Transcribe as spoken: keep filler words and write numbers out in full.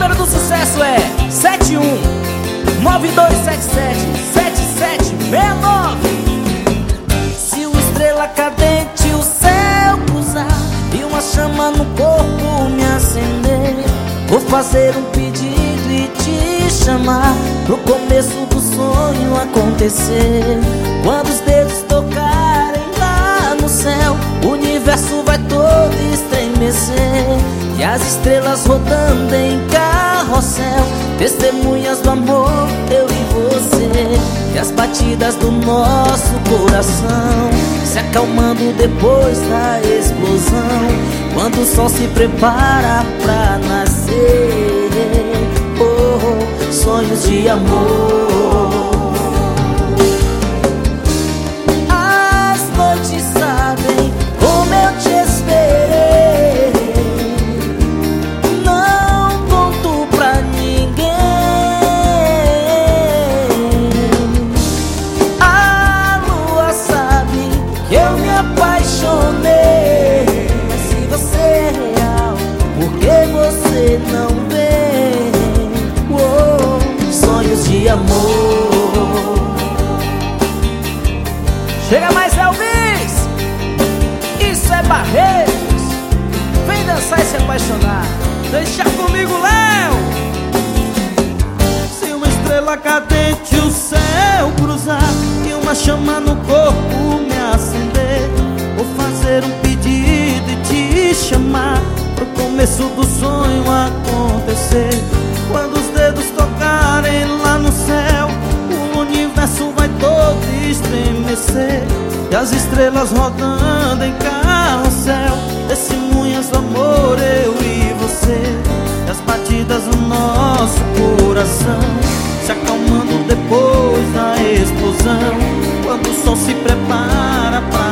número do sucesso é sete um nove dois sete sete sete sete seis nove. Se o estrela cadente o céu cruzar e uma chama no corpo me acender, vou fazer um pedido e te chamar pro começo do sonho acontecer. Quando os dedos tocarem lá no céu, o universo vai todo estremecer, e as estrelas rodando em carrossel, testemunhas do amor, eu e você. E as batidas do nosso coração se acalmando depois da explosão, quando o sol se prepara pra nascer. Oh, sonhos de amor. As noites sabem como eu te esperei, não conto pra ninguém. A lua sabe que eu me apaixonei, mas se você é real, por que você não vê? Oh, sonhos de amor. Chega mais, Elvis! Isso é Barreiros. Vem dançar e se apaixonar. Deixa comigo, Léo! Se uma estrela cadente o céu cruzar e uma chama no corpo me acender, vou fazer um pedido e te chamar pro começo do sonho acontecer. Quando os dedos tocarem lá no céu, o universo vai todo estremecer, e as estrelas rodando em carrossel, testemunhas do amor, eu e você. E as batidas do nosso coração se acalmando depois da explosão, quando o sol se prepara pra